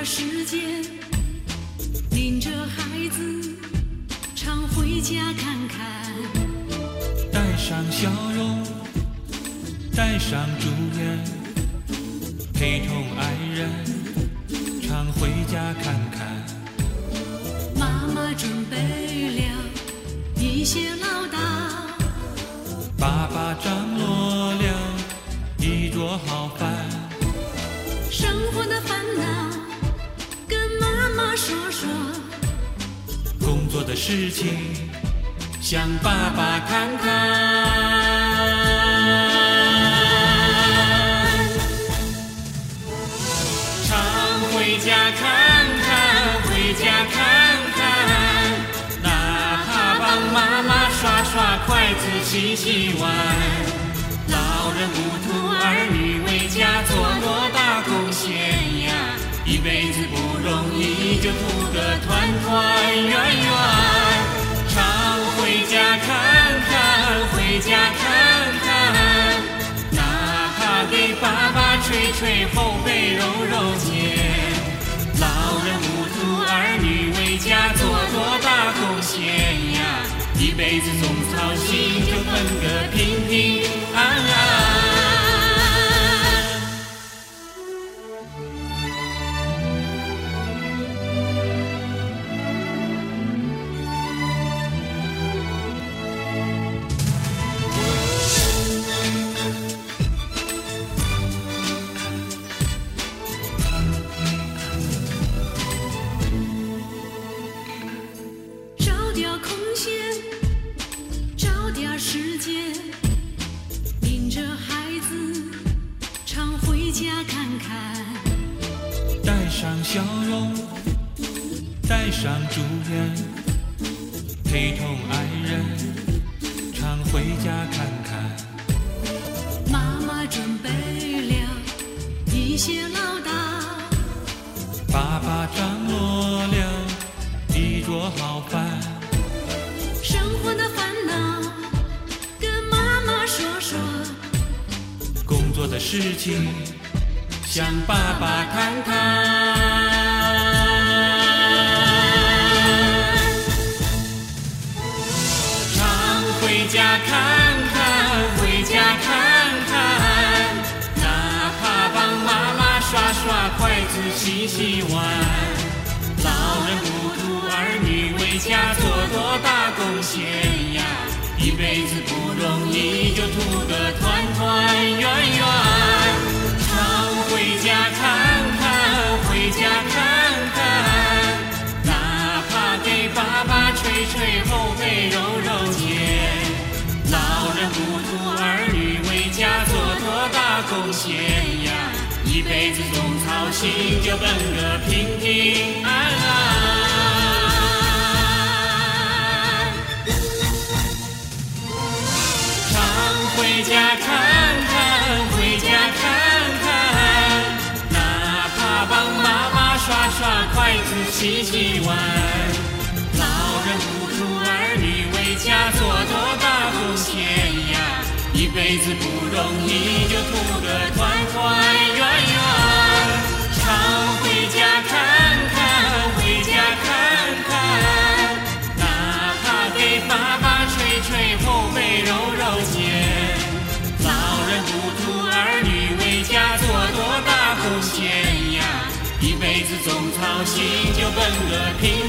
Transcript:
时间，领着孩子常回家看看， 带上笑容，带上祝愿，陪同爱人常回家看看。 妈妈准备了一些唠叨， 爸爸张罗了一桌好饭， 生活的烦恼跟妈妈说说， 工作的事情向爸爸谈谈。常回家看看，回家看看，哪怕帮妈妈刷刷筷子、洗洗碗。老人不图儿女为家做多大贡献呀，一辈子不容易，就图个团团圆圆。常回家看看，回家看看，哪怕给爸爸捶捶后背、揉揉肩。老人不图儿女为家做多大贡献呀，一辈子总操心，就奔个平平安安。 找点空闲，找点时间，领着孩子常回家看看， 带上笑容，带上祝愿，陪同爱人常回家看看。 妈妈准备了一些唠叨， 爸爸张罗了一桌好饭， 生活的烦恼跟妈妈说说， 工作的事情向爸爸谈谈。常回家看看，回家看看，哪怕帮妈妈刷刷筷子、洗洗碗。老人不图儿女为家做多大贡献呀，一辈子不容易，就图个团团圆圆。常回家看看，回家看看，哪怕给爸爸捶捶后背、揉揉肩。老人不图儿女为家做多大贡献呀，一辈子总操心，就奔个平平安安。回家看看，回家看看，哪怕帮妈妈刷刷筷子、洗洗碗。老人不图儿女为家做多大贡献呀，一辈子不容易，就图个团团圆圆。常回家看看，回家看看，哪怕给爸爸捶捶后背、揉揉肩。老人不图儿女为家做多大贡献呀，一辈子总操心，就奔个平